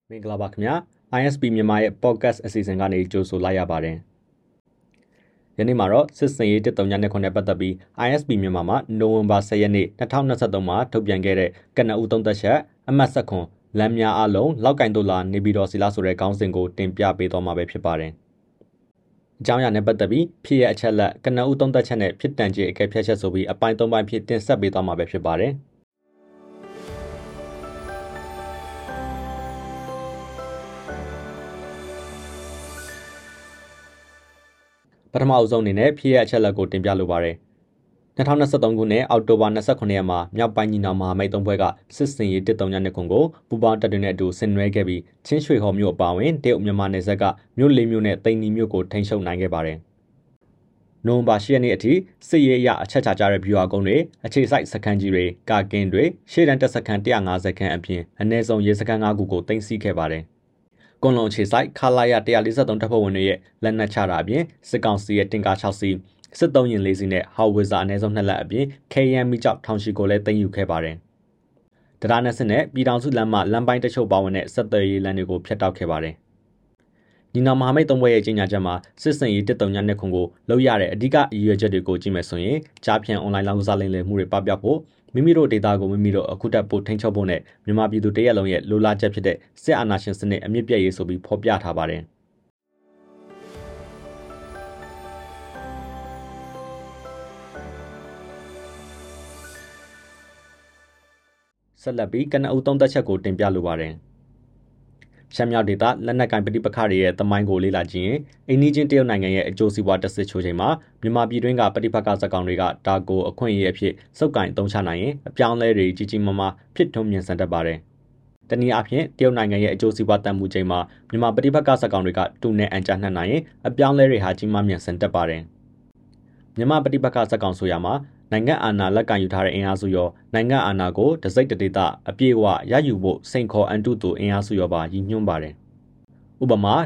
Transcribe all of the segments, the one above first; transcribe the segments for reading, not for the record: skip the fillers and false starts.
မင်္ဂလာပါခင်ဗျာ ISP မြန်မာရဲ့ podcast အစီအစဉ်ကနေကြိုဆိုလိုက်ရပါတယ်။ယနေ့မှာတော့စစ်စင်ရေး139နဲ့ပတ်သက်ပြီး ISP မြန်မာမှာနိုဝင်ဘာ10ရက်နေ့2023မှာထုတ်ပြန်ခဲ့တဲ့ကနအူသုံးသက်ချက်အမှတ်ဆက်ခွန်လမ်းများအလုံးလောက်ကင်တို့လာနေပြည်တော်စီလာဆိုတဲ့ခေါင်းစဉ်ကိုတင်ပြပေးသွားမှာပဲဖြစ်ပါတယ်။အကြောင်းအရာနဲ့ပတ်သက်ပြီးဖြစ်ရဲ့အချက်လက်ကနအူသုံးသက်ချက်နဲ့ဖြစ်တန်ခြေအကဲဖြတ်ချက်ဆိုပြီးအပိုင်း3ပိုင်းဖြစ်တင်ဆက်ပေးသွားမှာပဲဖြစ်ပါတယ်။ပထမအဆုံးအနေနဲ့ဖြစ်ရဲ့အချက်လက်ကိုတင်ပြလိုပါတယ်။2023ခုနှစ်အောက်တိုဘာ29ရက်မှာမြောက်ပိုင်းညီနောင်မဟာမိတ်သုံးဖွဲ့ကစစ်စင်ရေး139ခုကိုပူပေါင်းတပ်တွေနဲ့အတူဆင်နွှဲခဲ့ပြီးချင်းရွှေဟော်မြို့အပါအဝင်တရုတ်မြန်မာနယ်စပ်ကမြို့၄မြို့နဲ့တိန်နီမြို့ကိုထိန်းချုပ်နိုင်ခဲ့ပါတယ်။နိုဝင်ဘာ10ရက်နေ့အထိစစ်ရေးအရအချက်ချကြတဲ့ဗျူဟာကုန်းတွေအခြေစိုက်စခန်းကြီးတွေကာကင်းတွေရှေ့တန်းတပ်စခန်း150ခန်းအပြင်အနည်းဆုံးရဲစခန်း5ခုကိုတင်စီခဲ့ပါတယ်။ကွန်လုံခြေဆိုင်ခလာရ143တပ်ဖွဲ့ဝင်တွေရဲ့လက်နက်ချတာအပြင်စစ်ကောင်စီရဲ့တင်ကာ6စီးစစ်သုံးရင်4စီးနဲ့ဟောက်ဝစ်ဇာအနည်းဆုံး2လက်အပြင် KM မိကျောက်ထောင်ရှိကိုလည်းတင်ယူခဲ့ပါတယ်။တရားနဲ့စစ်နဲ့ပြည်ထောင်စုလမ်းမလမ်းပိုင်းတချို့ပါဝင်တဲ့ဆက်သွယ်ရေးလမ်းတွေကိုဖျက်တောက်ခဲ့ပါတယ်။ညီနောင်မဟာမိတ်သုံးဘွဲရဲ့ကြီးညာချက်မှာစစ်စင်ရေး139ခုကိုလောက်ရတဲ့အဓိကအရွယ်ချက်တွေကိုကြည့်မယ်ဆိုရင်ကြားဖြန့်အွန်လိုင်းလောင်းကစားလိမ့်လည်မှုတွေပပျောက်ဖို့မိမိတို့ဒေတာကိုမိမိတို့အခုတက်ပို့ထိန်းချုပ်ဖို့နဲ့မြန်မာပြည်သူတရက်လုံးရဲ့လိုလားချက်ဖြစ်တဲ့စစ်အာဏာရှင်စနစ်အမြင့်ပြည့်ရေးဆိုပြီးဖော်ပြထားပါတယ်ဆက်လက်ပြီးကနအူသုံးသက်ချက်ကိုတင်ပြလိုပါတယ်ရှမ်းမြောက်ဒေသလက်နက်ကိုင်ပဋိပက္ခတွေရဲ့သမိုင်းကိုလေ့လာကြည့်ရင်အိန္ဒိချင်းတရုတ်နိုင်ငံရဲ့အကျိုးစီးပွားတက်စစ်ချိုးချိန်မှာမြန်မာပြည်တွင်းကပဋိပက္ခဇာတ်ကောင်တွေကဒါကိုအခွင့်အရေးအဖြစ်စုပ်ကိုင်အသုံးချနိုင်ရင်အပြောင်းလဲတွေကြီးကြီးမားမားဖြစ်ထွန်းမြင်ဆန်တတ်ပါတယ်။တနည်းအားဖြင့်တရုတ်နိုင်ငံရဲ့အကျိုးစီးပွားတန်ဖိုးချိန်မှာမြန်မာပဋိပက္ခဇာတ်ကောင်တွေကတူနဲ့အန်ကြနှံ့နိုင်ရင်အပြောင်းလဲတွေဟာကြီးမားမြင်ဆန်တတ်ပါတယ်။မြန်မာပဋိပက္ခဇာတ်ကောင်ဆိုရမှာနိုင်ငံအာဏာလက်ကင်ယူထားတဲ့အင်အားစုရောနိုင်ငံအာဏာကိုတစိတ်တဒေသအပြည့်အဝရယူဖို့စိန်ခေါ်အန်တုသူအင်အားစုရောပါရည်ညွှန်းပါတယ်။ဥပမာ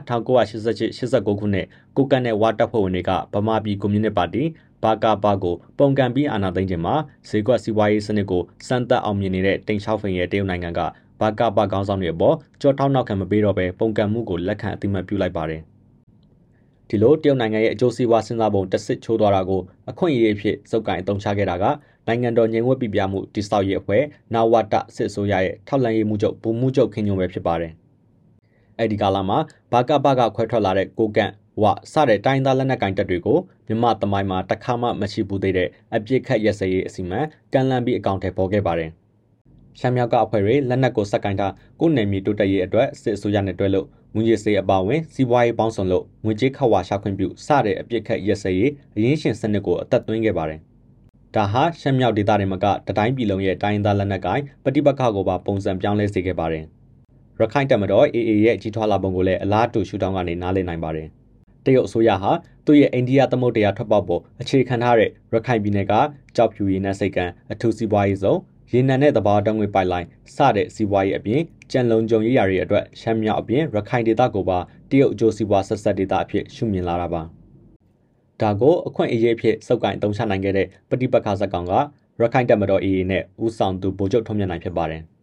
1988-89ခုနှစ်ကိုကန်နဲ့ဝါတပ်ဖွဲ့ဝင်တွေကဗမာပြည်ကွန်မြူနစ်ပါတီဘာကာပါကိုပုံကန်ပြီးအာဏာသိမ်းခြင်းမှာဈေးကွက်စီးပွားရေးစနစ်ကိုစမ်းသပ်အောင်မြင်နေတဲ့တိန်ချောက်ဖိန်ရဲ့တရုတ်နိုင်ငံကဘာကာပါခေါင်းဆောင်တွေအပေါ်ကြောထောက်နောက်ခံမပေးတော့ဘဲပုံကန်မှုကိုလက်ခံအသိမှတ်ပြုလိုက်ပါတယ်။ဒီလိုတရုတ်နိုင်ငံရဲ့အကျိုးစီးပွားစဉ်းစားပုံတစ်စစ်ချိုးသွားတာကိုအခွင့်အရေးအဖြစ်စုပ်ကိုင်အသုံးချခဲ့တာကနိုင်ငံတော်ငြိမ်ဝှက်ပြပြမှုတိစောက်ရေးအဖွဲ့နာဝတစစ်အစိုးရရဲ့ထောက်လှမ်းရေးမှုချုပ်ဗိုလ်မှုချုပ်ခင်ညုံပဲဖြစ်ပါတယ်။အဲဒီကာလမှာဘာကဘကခွဲထွက်လာတဲ့ကိုကန့်ဝစတဲ့တိုင်းသားလက်နက်ကိုင်တပ်တွေကိုမြန်မာသမိုင်းမှာတခါမှမရှိဘူးသေးတဲ့အပြစ်ခတ်ရက်စဲရေးအစီအမံကန်လန်ပြီးအကောင့်ထဲပေါ်ခဲ့ပါတယ်။ရှမ်းမြောက်ကအဖွဲ့တွေလက်နက်ကိုစက်ကင်ထားကိုနယ်မြေတိုးတက်ရေးအတွက်စစ်အစိုးရနဲ့တွဲလို့ငွေကြေးစေးအပါအဝင်စီးပွားရေးပေါင်းစုံလို့ငွေကြေးခဝါရှာခွင့်ပြုစတဲ့အပြစ်ခတ်ရက်စဲရေးအရင်းရှင်စနစ်ကိုအသက်သွင်းခဲ့ပါတယ်။ဒါဟာရှမ်းမြောက်ဒေသတွေမှာကတတိုင်းပြည်လုံးရဲ့တိုင်းသားလက်နက်ကိုင်ပဋိပက္ခကိုပါပုံစံပြောင်းလဲစေခဲ့ပါတယ်။ရခိုင်တပ်မတော် AA ရဲ့ကြီးထွားလာပုံကိုလည်းအလားတူရှုထောင့်ကနေနားလည်နိုင်ပါတယ်။တရုတ်အစိုးရဟာသူ့ရဲ့အိန္ဒိယသမုဒ္ဒရာထွက်ပေါက်ပေါ်အခြေခံထားတဲ့ရခိုင်ပြည်နယ်ကကြောက်ဖြူရည်နဲ့စိတ်ကံအထူးစီးပွားရေးဇုံရေနံနဲ့သဘာဝဓာတ်ငွေပိုက်လိုင်းစတဲ့စီးပွားရေးအပြင်ကြံလုံးကြုံရေးရာတွေအတွက်ရှမ်းမြောက်အပြင်ရခိုင်ဒေသကိုပါတရုတ်အကျိုးစီးပွားဆက်ဆက်ဒေသအဖြစ်ရှုမြင်လာတာပါ။ဒါကိုအခွင့်အရေးအဖြစ်စုပ်ကိုင်အသုံးချနိုင်ခဲ့တဲ့ပဋိပက္ခဇာတ်ကောင်ကရခိုင်တပ်မတော် AA နဲ့ဦးဆောင်သူဗိုလ်ချုပ်ထွန်းမြတ်နိုင်ဖြစ်ပါတယ်။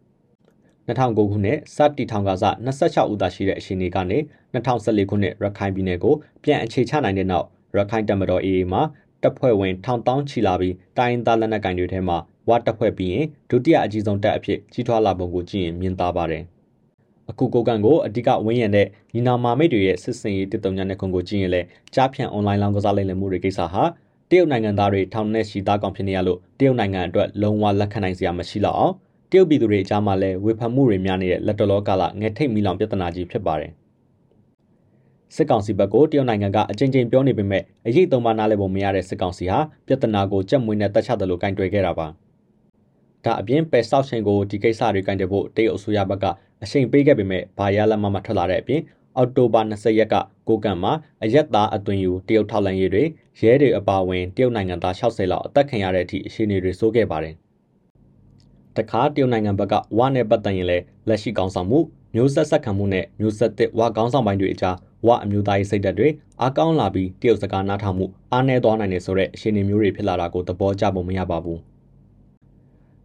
2009ခုနှစ်စတီထောင်ကစား26ဦးသာရှိတဲ့အချိန်တွေကနေ2014ခုနှစ်ရခိုင်ပြည်နယ်ကိုပြန်အခြေချနိုင်တဲ့နောက်ရခိုင်တပ်မတော် AA မှာတပ်ဖွဲ့ဝင်1000ချီလာပြီးတိုင်းသားလက်နက်ကိုင်တွေထဲမှာဝတပ်ဖွဲ့ပြီးရင်ဒုတိယအကြီးဆုံးတပ်အဖြစ်ကြီးထွားလာပုံကိုကြည့်ရင်မြင်သာပါတယ်။အခုကိုကန်ကိုအဓိကဝင်းရံတဲ့ညီနောင်မာမိတ်တွေရဲ့စစ်စင်ရေး139ခုကိုကြည့်ရင်လည်းကြားဖြန့်အွန်လိုင်းလောင်းကစားလိမ့်လည်မှုတွေကိစ္စဟာတရုတ်နိုင်ငံသားတွေထောင်နဲ့ချီသားကောင်ဖြစ်နေရလို့တရုတ်နိုင်ငံအတွက်လုံးဝလက်ခံနိုင်စရာမရှိတော့အောင်တရုတ်ပြည်သူတွေအကြားမှာလည်းဝေဖန်မှုတွေများနေတဲ့လက်တော်လောကာလငယ်ထိတ်မီလောင်ပြဿနာကြီးဖြစ်ပါတယ်။စစ်ကောင်စီဘက်ကိုတရုတ်နိုင်ငံကအကြိမ်ကြိမ်ပြောနေပေမဲ့အရေးသုံးပါနားလည်ပုံမရတဲ့စစ်ကောင်စီဟာပြဿနာကိုကြက်မွေးနဲ့တက်ချတယ်လို့ကင်တွယ်ခဲ့တာပါ။ဒါအပြင်ပယ်ဆောက်ချိန်ကိုဒီကိစ္စတွေကင်တွယ်ဖို့တရုတ်အစိုးရဘက်ကအချိန်ပေးခဲ့ပေမဲ့ဘာရလမှမထွက်လာတဲ့အပြင်အောက်တိုဘာ20ရက်ကကိုကန်မှာအရက်သားအသွင်ယူတရုတ်ထောက်လှမ်းရေးတွေရဲတွေအပါအဝင်တရုတ်နိုင်ငံသား60လောက်အသက်ခံရတဲ့အထိအခြေအနေတွေဆိုးခဲ့ပါတယ်။တခါတရုတ်နိုင်ငံဘက်ကဝနဲ့ပတ်သက်ရင်လည်းလက်ရှိကောင်ဆောင်မှုမျိုးဆက်ဆက်ခံမှုနဲ့မျိုးဆက်သစ်ဝကောင်းဆောင်ပိုင်းတွေအကြားဝအမျိုးသားရေးစိတ်ဓာတ်တွေအားကောင်းလာပြီးတရုတ်စကားနားထောင်မှုအားနည်းသွားနိုင်တယ်ဆိုတဲ့အခြေအနေမျိုးတွေဖြစ်လာတာကိုသဘောကျပုံမရပါဘူး။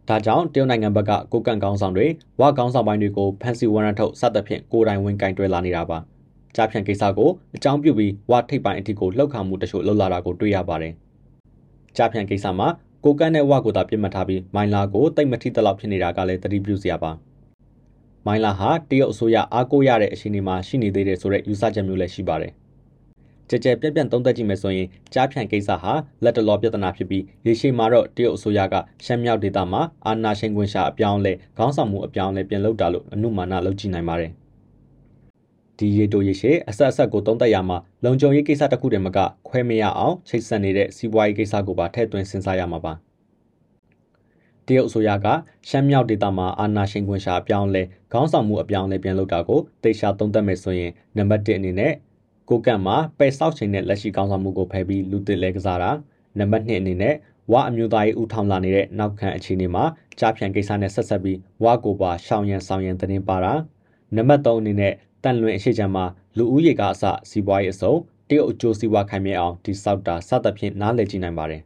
ဒါကြောင့်တရုတ်နိုင်ငံဘက်ကကိုကန့်ကောင်းဆောင်တွေဝါကောင်းဆောင်ပိုင်းတွေကိုဖန်စီဝရန်ထုတ်စသဖြင့်ကိုယ်တိုင်ဝင်ကင်တွဲလာနေတာပါကြားဖြန့်ကိစ္စကိုအကြောင်းပြုပြီးဝါထိပ်ပိုင်းအထိကိုလှုပ်ခါမှုတချို့လှုပ်လာတာကိုတွေ့ရပါတယ်ကြားဖြန့်ကိစ္စမှာကိုကန့်နဲ့ဝါကိုသာပြစ်မှတ်ထားပြီးမိုင်းလာကိုတိတ်မထိတလောက်ဖြစ်နေတာကလည်းသတိပြုစရာပါမိုင်းလာဟာတရုတ်အစိုးရအားကိုးရတဲ့အခြေအနေမှာရှိနေသေးတယ်ဆိုတဲ့ယူဆချက်မျိုးလည်းရှိပါတယ်ကြကြပြန့်ပြန့်သုံးသပ်ကြည့်မယ်ဆိုရင်ကြားဖြန့်ကိစ္စဟာလက်တလောပြဿနာဖြစ်ပြီးရေရှည်မှာတော့တရုတ်အစိုးရကရှမ်းမြောက်ဒေသမှာအာဏာရှင်ခွင့်ရှာအပြောင်းလဲခေါင်းဆောင်မှုအပြောင်းလဲပြန်လုပ်တာလို့အနုမာနလုပ်ကြည့်နိုင်ပါတယ်ဒီရေတိုရေရှည်အဆက်အဆက်ကိုသုံးသပ်ရမှာလုံခြုံရေးကိစ္စတစ်ခုတည်းမကခွဲမရအောင်ချိတ်ဆက်နေတဲ့စီးပွားရေးကိစ္စကိုပါထည့်သွင်းစဉ်းစားရမှာပါတရုတ်အစိုးရကရှမ်းမြောက်ဒေသမှာအာဏာရှင်ခွင့်ရှာအပြောင်းလဲခေါင်းဆောင်မှုအပြောင်းလဲပြန်လုပ်တာကိုတေချာသုံးသပ်မယ်ဆိုရင်နံပါတ်1အနေနဲ့ကိုကန့်မှာပယ်ဆောက်ချိန်နဲ့လက်ရှိခေါင်းဆောင်မှုကိုဖယ်ပြီးလူသစ်လဲကစားတာနံပါတ်2အနေနဲ့ဝအမျိုးသားရေးဦးထောင်လာနေတဲ့နောက်ခံအခြေအနေမှာကြားဖြန့်ကိစ္စနဲ့ဆက်ဆက်ပြီးဝကိုပါရှောင်ရန်ဆောင်ရန်တင်ပါတာနံပါတ်3အနေနဲ့တန်လွင်အရှိချမ်းမှာလူဦးရေကအစစီးပွားရေးအစုံတရုတ်အကျိုးစီးပွားခိုင်မြဲအောင်တိစောက်တာစသဖြင့်နားလည်ကြည့်နိုင်ပါတယ်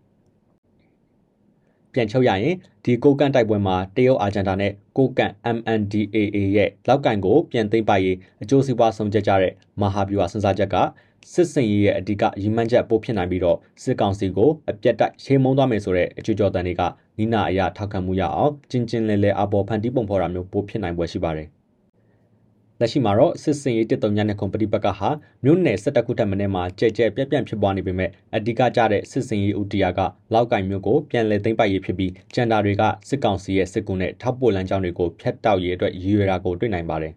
ပြန်ချုပ်ရရင်ဒီကိုကန့်တိုက်ပွဲမှာတရုတ်အာဂျန်ဒါနဲ့ကိုကန့် MNDAA ရဲ့လောက်ကင်ကိုပြန်သိမ်းပိုက်ရေးအကျိုးစီးပွားဆုံးဖြတ်ကြတဲ့မဟာဗျူဟာစဉ်းစားချက်ကစစ်စင်ရေးရဲ့အဓိကရည်မှန်းချက်ပို့ဖြစ်နိုင်ပြီးတော့စစ်ကောင်စီကိုအပြတ်တိုက်ရှေးမုံသွားမယ်ဆိုတဲ့အကျိုးကြော်တန်တွေကနိနာအရာထောက်ခံမှုရအောင်ကျင်းကျင်းလဲလဲအပေါ်ဖန်တီးပုံဖော်တာမျိုးပို့ဖြစ်နိုင်ပွဲရှိပါတယ်လက်ရှိမှာတော့စစ်စင်ရေး139ခုပဋိပက္ခဟာမြို့နယ်17ခုထက်မနည်းမှာကြဲကြဲပြန့်ပြန့်ဖြစ်ပွားနေပေမဲ့အဓိကကျတဲ့စစ်စင်ရေးဦးတရာကလောက်ကင်မြို့ကိုပြန်လည်သိမ်းပိုက်ရေးဖြစ်ပြီးကျန်တာတွေကစစ်ကောင်စီရဲ့စစ်ကူနဲ့ထောက်ပို့လမ်းကြောင်းတွေကိုဖျက်တောက်ရေးအတွက်ရည်ရွယ်တာကိုတွေ့နိုင်ပါတယ်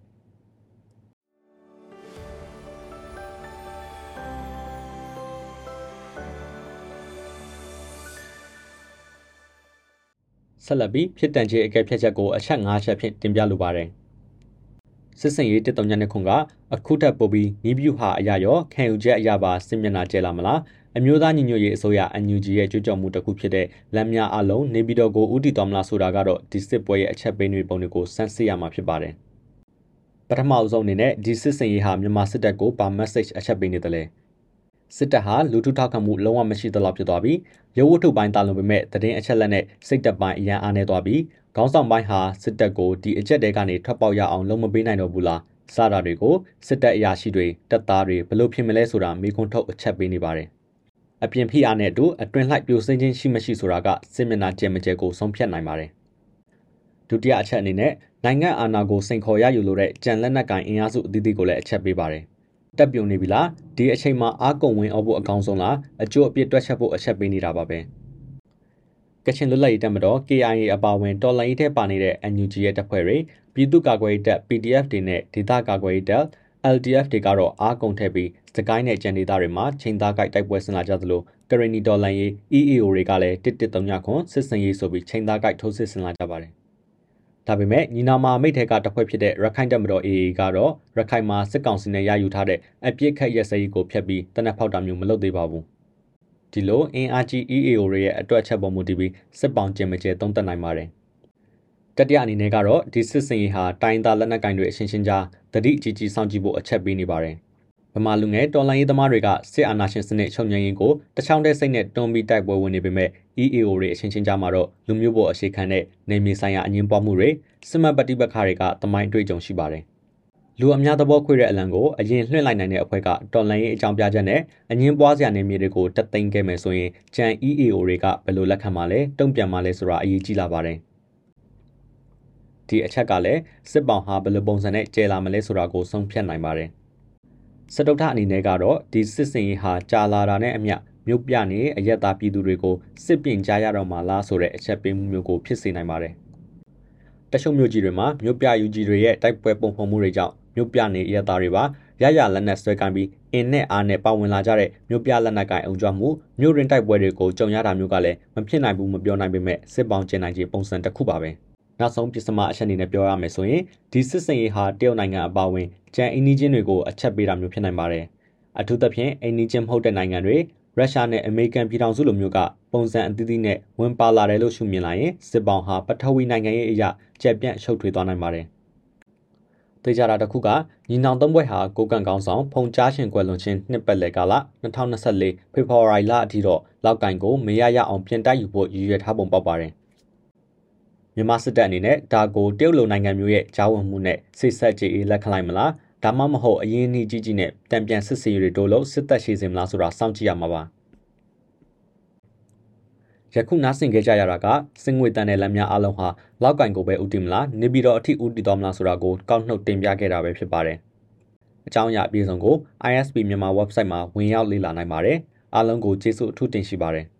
ဆက်လက်ပြီးဖြစ်တန်ချေအကဲဖြတ်ချက်ကိုအချက်5ချက်ဖြင့်တင်ပြလိုပါတယ်စစ်စင်ရေး139ခုကအခုထပ်ပို့ပြီးနီးပြူဟာအရာရောခံယူချက်အရာပါစစ်မျက်နှာကျဲလာမလားအမျိုးသားညီညွတ်ရေးအစိုးရ NUG ရဲ့ကြွကြော်မှုတစ်ခုဖြစ်တဲ့လမ်းများအလုံးနေပြည်တော်ကိုဥတီတော်မလားဆိုတာကတော့ဒီစစ်ပွဲရဲ့အချက်ပေးတွေပုံတွေကိုစမ်းစစ်ရမှာဖြစ်ပါတယ်ပထမအဆုံးအနေနဲ့ဒီစစ်စင်ရေးဟာမြန်မာစစ်တပ်ကိုပါ message အချက်ပေးနေတယ်လေစစ်တပ်ဟာလူထုထောက်ခံမှုလုံးဝမရှိသလောက်ဖြစ်သွားပြီးရုပ်ဝတ္ထုပိုင်းတာလွန်ပေမဲ့သတင်းအချက်လက်နဲ့စိတ်တပ်ပိုင်းအရန်အားနေသွားပြီးခေါင်းဆောင်ပိုင်းဟာစစ်တပ်ကိုဒီအချက်တဲကနေထွက်ပေါက်ရအောင်လုံးမပေးနိုင်တော့ဘူးလားစတာတွေကိုစစ်တပ်အရာရှိတွေတပ်သားတွေဘလို့ဖြစ်မလဲဆိုတာမေးခွန်းထုတ်အချက်ပေးနေပါတယ်အပြင်ဖိအားနဲ့အတူအတွင်လှိုက်ပြိုစင်းချင်းရှိမရှိဆိုတာကစစ်မျက်နှာကျဲမကျဲကိုဆုံးဖြတ်နိုင်ပါတယ်ဒုတိယအချက်အနေနဲ့နိုင်ငံအာဏာကိုစိန်ခေါ်ရယူလိုတဲ့ကြံလက်နက်ကင်အင်အားစုအသီးသီးကိုလည်းအချက်ပေးပါတယ်တက်ပြုံနေပြီလားဒီအချိန်မှာအားကုန်ဝင်အောင်ဖို့အကောင်းဆုံးလားအကျိုးအပြစ်တွက်ချက်ဖို့အချက်ပေးနေတာပါပဲကချင်လွတ်လပ်ရေးတပ်မတော် KIA အပါအဝင်တော်လှန်ရေးထဲပါနေတဲ့ NUG ရဲ့တပ်ဖွဲ့တွေပြည်သူ့ကာကွယ်ရေးတပ် PDF တွေနဲ့ဒေသကာကွယ်ရေးတပ် LDF တွေကတော့အားကုန်ထည့်ပြီးစကိုင်းနဲ့ကြံဒေသတွေမှာချိန်သားကိုက်တိုက်ပွဲဆင်လာကြသလိုကရနီတော်လှန်ရေး EAO တွေကလည်း1139ခွန်စစ်စင်ရေးဆိုပြီးချိန်သားကိုက်ထိုးစစ်ဆင်လာကြပါတယ်ဒါပေမဲ့ညီနောင်မာမိတ်ထဲကတပ်ဖွဲ့ဖြစ်တဲ့ရခိုင်တပ်မတော် AA ကတော့ရခိုင်မှာစစ်ကောင်စီနဲ့ရယူထားတဲ့အပြစ်ခတ်ရက်စဲရေးကိုဖျက်ပြီးတနက်ဖောက်တာမျိုးမလုပ်သေးပါဘူးဒီလိုအင်အားကြီး EAO တွေရဲ့အတွက်ချက်ပေါ်မူတည်ပြီးစစ်ပောင်ကျင်မကျဲသုံးသပ်နိုင်ပါတယ်တတိယအနေနဲ့ကတော့ဒီစစ်စင်ရေးဟာတိုင်းသားလက်နက်ကင်တွေအချင်းချင်းကြားတတိကြီးကြီးစောင့်ကြည့်ဖို့အချက်ပေးနေပါတယ်ဗမာလူငယ်တော်လှန်ရေးသမားတွေကစစ်အာဏာရှင်စနစ်ချုပ်ငြိမ်းရေးကိုတချောင်းတဲ့စိတ်နဲ့တွန်းပြီးတိုက်ပွဲဝင်နေပေမဲ့ EAO တွေအချင်းချင်းကြားမှာတော့လူမျိုးပေါ်အခြေခံတဲ့နေမြေဆိုင်ရာအငင်းပွားမှုတွေစစ်မှတ်ပဋိပက္ခတွေကတမိုင်းတွေ့ကြုံရှိပါတယ်လူအများသဘောခွေတဲ့အလံကိုအရင်လွှင့်လိုက်နိုင်တဲ့အဖွဲ့ကတော်လှန်ရေးအကြောင်းပြချက်နဲ့အငင်းပွားစရာနေမြေတွေကိုတက်သိမ်းခဲ့မယ်ဆိုရင်ဂျန် EAO တွေကဘယ်လိုလက်ခံမှာလဲတုံ့ပြန်မှာလဲဆိုတာအရေးကြီးလာပါတယ်ဒီအချက်ကလည်းစစ်ပောင်ဟာဘယ်လိုပုံစံနဲ့ကျဲလာမလဲဆိုတာကိုဆုံးဖြတ်နိုင်ပါတယ်စတုထအနေနဲ့ကတော့ဒီစစ်စင်ရေးဟာကြာလာတာနဲ့အမျှမြို့ပြနေအရက်သားပြည်သူတွေကိုစစ်ပြင်ကြရတော့မှလားဆိုတဲ့အချက်ပေးမှုမျိုးကိုဖြစ်စေနိုင်ပါတယ်တချို့မြို့ကြီးတွေမှာမြို့ပြယူကြီးတွေရဲ့တိုက်ပွဲပုံဖော်မှုတွေကြောင့်မြို့ပြနေအရက်သားတွေပါရရလက်နက်ဆွဲကိုင်းပြီးအင်းနဲ့အားနဲ့ပါဝင်လာကြတဲ့မြို့ပြလက်နက်ကိုင်အုံကြွမှုမြို့ရင်းတိုက်ပွဲတွေကိုကြုံရတာမျိုးကလည်းမဖြစ်နိုင်ဘူးမပြောနိုင်ပေမဲ့စစ်ပောင်ကျင်နိုင်ခြင်းပုံစံတစ်ခုပါပဲနောက်ဆုံးပစ္စမအချက်အနေနဲ့ပြောရမယ်ဆိုရင်ဒီစစ်စင်ရေးဟာတရုတ်နိုင်ငံအပါအဝင်ကျန်အင်းနီးချင်းတွေကိုအချက်ပေးတာမျိုးဖြစ်နိုင်ပါတယ်အထူးသဖြင့်အင်းနီးချင်းမဟုတ်တဲ့နိုင်ငံတွေရုရှားနဲ့အမေရိကန်ပြည်ထောင်စုလိုမျိုးကပုံစံအသီးသီးနဲ့ဝင်ပါလာတယ်လို့ရှုမြင်လိုက်ရင်စစ်ပောင်ဟာပထဝီနိုင်ငံရေးအရာကျက်ပြန့်ရှုပ်ထွေးသွားနိုင်ပါတယ်သေချာတာတစ်ခုကညီနောင်သုံးဘွဲ့ဟာကိုကန့်ကောင်းဆောင်ဖုန်ကြားရှင်ကွယ်လွန်ခြင်းနှစ်ပတ်လည်ကာလ2024ဖေဖော်ဝါရီလအထိတော့လောက်ကင်ကိုမေရရအောင်ပြင်တိုက်ယူဖို့ရည်ရွယ်ထားပုံပေါက်ပါတယ်မြန်မာစစ်တပ်အနေနဲ့ဒါကိုတရုတ်လိုနိုင်ငံမျိုးရဲ့ဂျားဝင်မှုနဲ့စိတ်ဆက်ကြည်အေးလက်ခံလိုက်မလားဒါမှမဟုတ်အရင်နှီးကြီးကြီးနဲ့တံပြန်စစ်စီတွေတိုးလို့စစ်တပ်ရှိစေမလားဆိုတာစောင့်ကြည့်ရမှာပါယခုနားဆင်ခဲ့ကြရတာကစင်ငွေတန်တဲ့လက်များအလုံးဟာလောက်ကင်ကိုပဲဥတည်မလားနေပြီးတော့အထိဥတည်သွားမလားဆိုတာကိုကောက်နှုတ်တင်ပြခဲ့တာပဲဖြစ်ပါတယ်အကြောင်းအရာအပြည့်စုံကို ISP မြန်မာ website မှာဝင်ရောက်လေ့လာနိုင်ပါတယ်အားလုံးကိုကျေးဇူးအထူးတင်ရှိပါတယ်